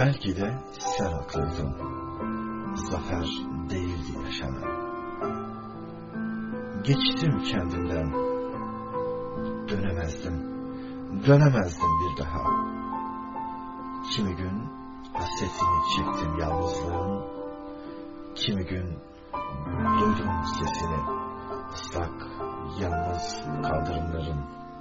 Belki de sen haklıydın. Zafer değildi yaşanan. Geçtim kendimden. Dönemezdim bir daha. Kimi gün hasretini çektim yalnızlığın. Kimi gün duydum sesini ıslak, yalnız kaldırımların.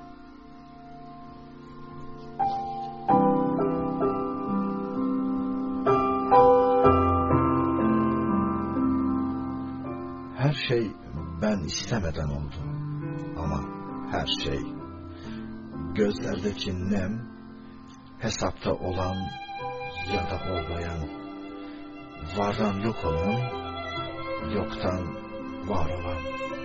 Her şey ben istemeden oldu. Ama her şey. Gözlerdeki nem, hesapta olan ya da olmayan, vardan yok olan, yoktan var olan.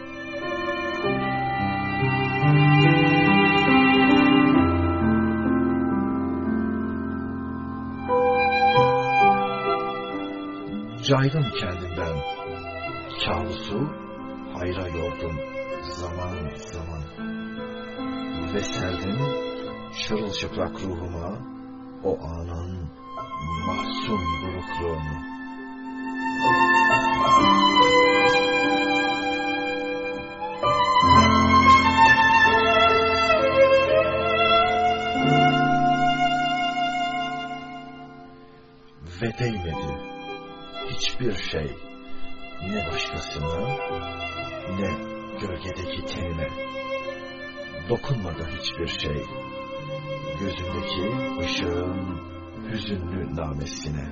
Caydım kendimden, kabusu hayra yordum zaman zaman. Ve serdim çırılçıplak ruhuma o anın mahzun burukluğunu. Ve değmedi hiçbir şey, ne başkasına, ne gölgedeki tenime. Dokunmadı hiçbir şey, gözümdeki ışığın hüzünlü namesine.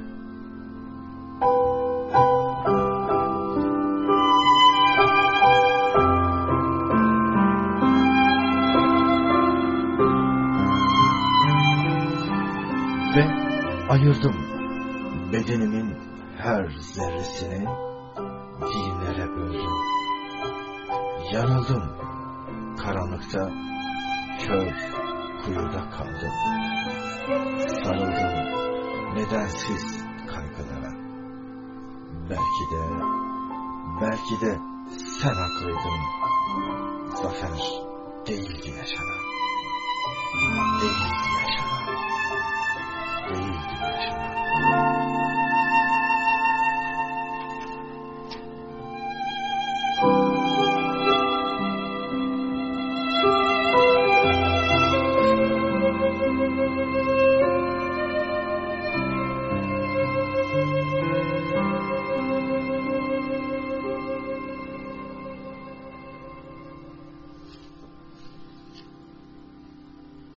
Ve ayırdım bedenimin her zerresini, dinlere böldüm. Yanıldım karanlıkta, kör kuyuda kaldım. Sarıldım nedensiz kaygılara. Belki de sen haklıydın. Zafer değildi yaşanan.